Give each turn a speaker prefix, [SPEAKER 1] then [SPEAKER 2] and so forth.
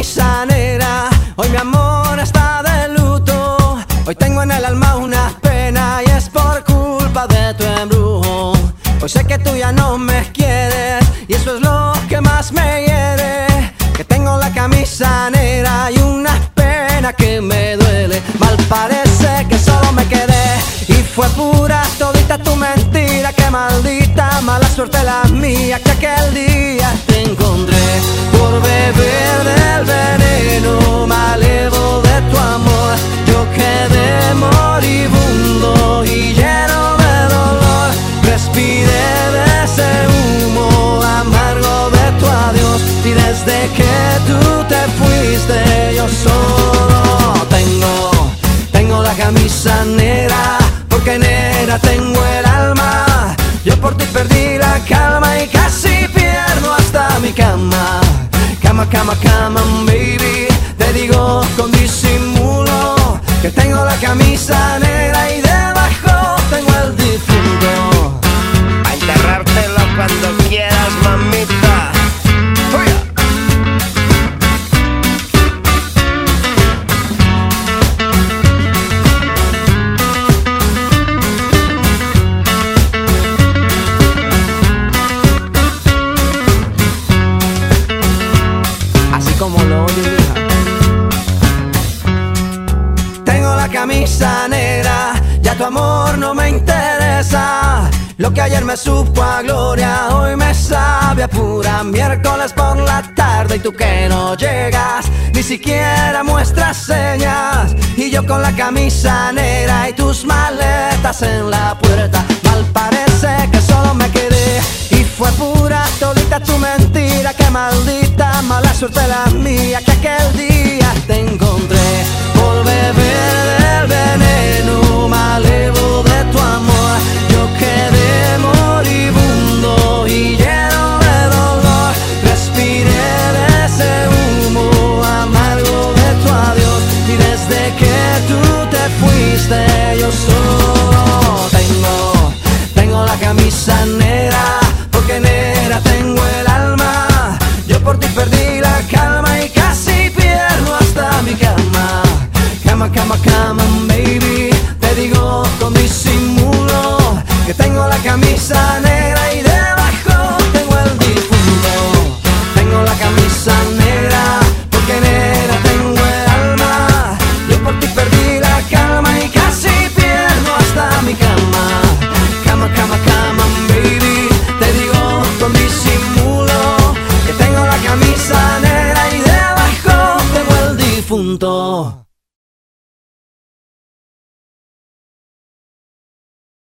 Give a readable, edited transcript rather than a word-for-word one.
[SPEAKER 1] camisa negra, hoy mi amor está de luto. Hoy tengo en el alma una pena y es por culpa de tu embrujo. Hoy sé que tú ya no me quieres y eso es lo que más me hiere. Que tengo la camisa negra y una pena que me duele. Mal parece que solo me quedé y fue pura todita tu mentira. Qué maldita mala suerte la mía que aquel día te encontré. Por beber del veneno malevo de tu amor, yo quedé moribundo y lleno de dolor. Respiré de ese humo amargo de tu adiós y desde que tú te fuiste yo solo tengo la camisa negra, porque negra tengo el alma. Yo por ti perdí la calma y casi pierdo hasta mi cama. Cama, cama, cama, baby, te digo con disimulo que tengo la camisa negra y debajo tengo el difunto.
[SPEAKER 2] A enterrártelo cuando quieras, mamita.
[SPEAKER 1] Así como lo oyes, hija. Tengo la camisa negra, ya tu amor no me interesa. Lo que ayer me supo a gloria, hoy me sabe a pura. Miércoles por la tarde y tú que no llegas, ni siquiera muestras señas. Y yo con la camisa negra y tus maletas en la puerta. Mal parece que solo me quedé y fue pura todita tu mentira. Qué maldita mala suerte la mía que aquel día te encontré. Por beber del veneno malevo de tu amor, yo quedé moribundo y lleno de dolor. Respiré de ese humo amargo de tu adiós y desde que tú te fuiste yo solo tengo la camisa negra, porque negra tengo el alma. Yo por ti perdí la calma y casi pierdo hasta mi cama. Cama, cama, cama, baby, te digo con disimulo que tengo la camisa negra y debajo tengo el difunto. Tengo la camisa negra, porque negra tengo el alma. Yo por ti perdí la calma y casi pierdo hasta mi cama. Cama, cama, cama, baby, te digo con disimulo que tengo la camisa negra y debajo tengo el difunto.